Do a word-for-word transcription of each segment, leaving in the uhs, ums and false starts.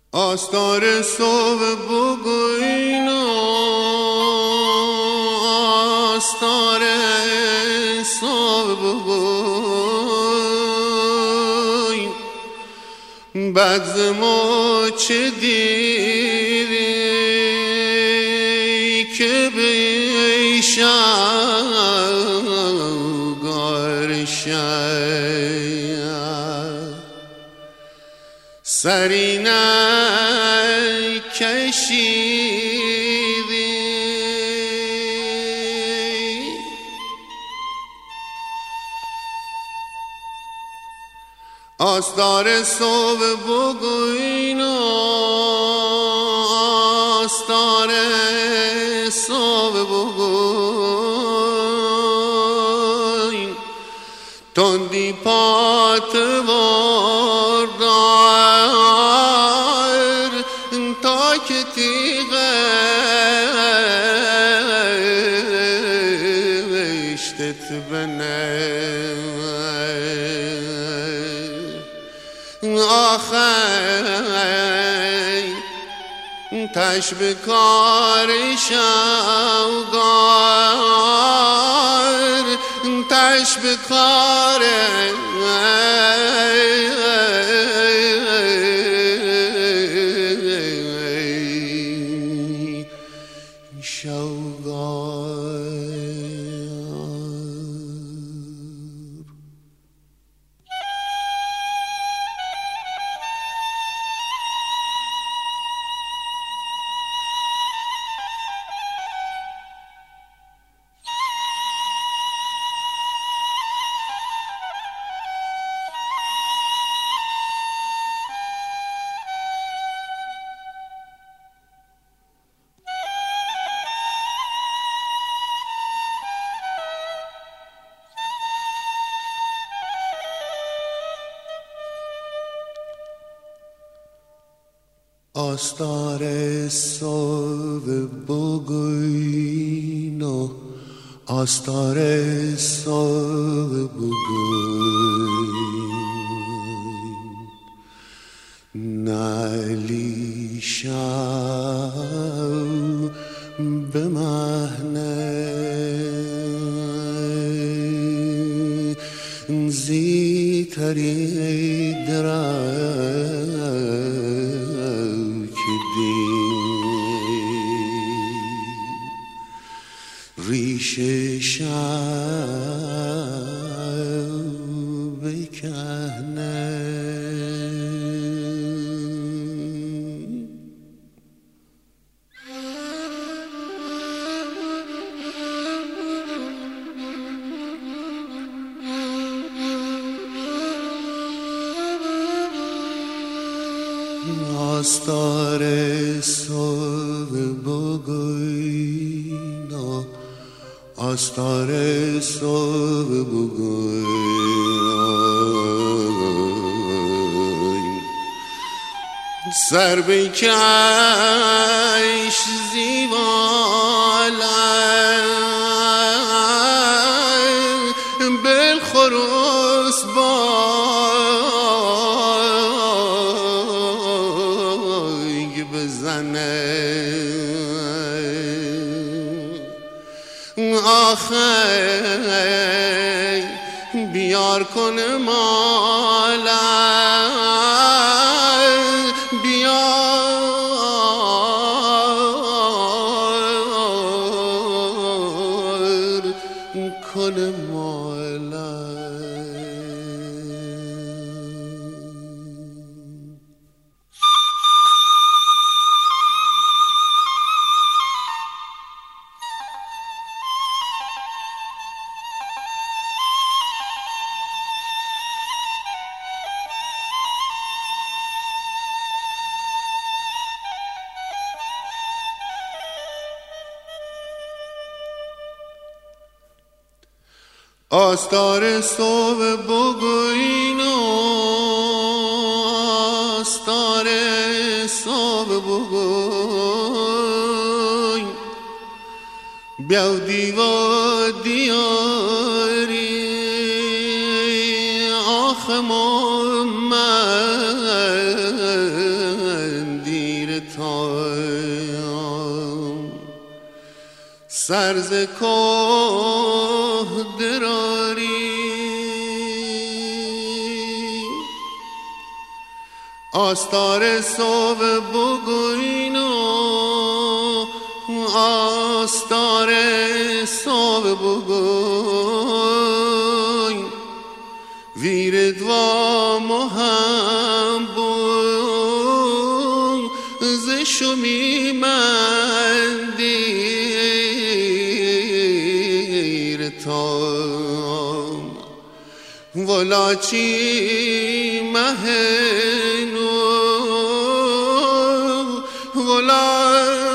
آستار صبح بگوین و آستار صبح بگوین بعد ما چه دیری که بیشم گارشم سری نکشیدی آستار صبح بگوین و آستار صبح بگوین تندی پات بردار تا که تیغشتت بنه آخی تش بکار شوگار تش بکار شوگار آستار صبح بگوین و آستار صبح بگوین نعلی شو به مهنه زی تری درم ریشه شو بکنه آستار صبح بگوین و آستار صبح بگوین سر بکش زیبالم بالخروس بانگ بزنه آخی بیار کن مالم بیار کن مالم آستار صبح بگوین و آستار صبح بگوین بیا دیوا دیاری آخ من سرز کوه دراری آستار صبح بگوینو آستار صبح بگوین ویر دوا مهم بون زشمی من دیر تام ولاچی مهنو ولا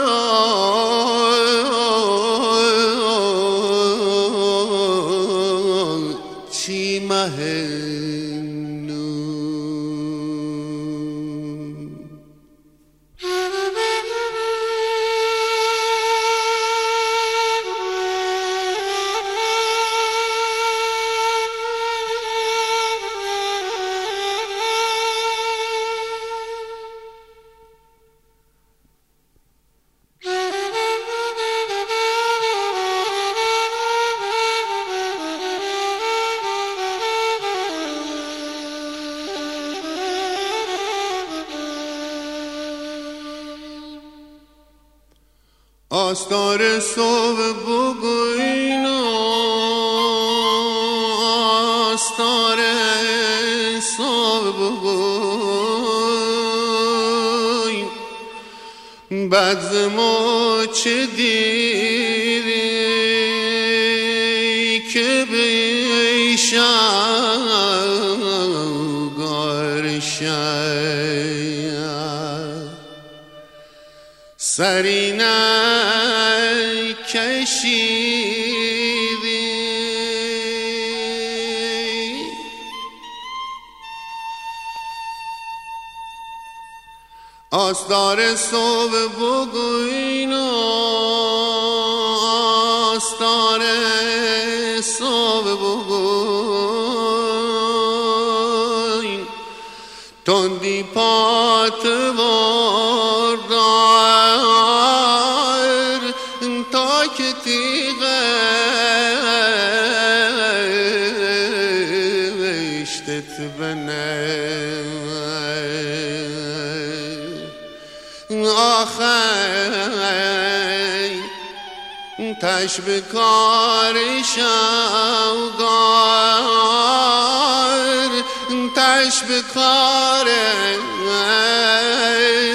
چی مهنو آستار صبح بگوینو آستار صبح بگوین بعد ما چه دیری که بیشم گارشم سرینه کشیدی آستار صبح بگوینو آستار صبح بگوین تندی پات وردار تا که تیغشتت بنه آخی تش بکار شوگار تش بکار